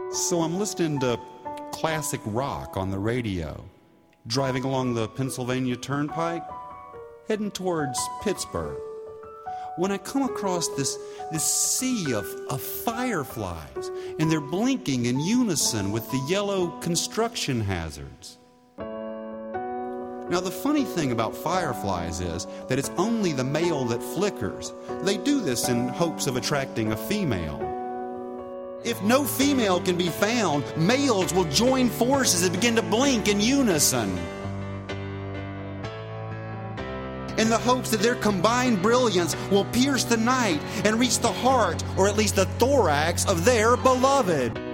So I'm listening to classic rock on the radio, driving along the Pennsylvania Turnpike, heading towards Pittsburgh, when I come across this sea of fireflies, and they're blinking in unison with the yellow construction hazards. Now, the funny thing about fireflies is that it's only the male that flickers. They do this in hopes of attracting a female. If no female can be found, males will join forces and begin to blink in unison, in the hopes that their combined brilliance will pierce the night and reach the heart, or at least the thorax, of their beloved.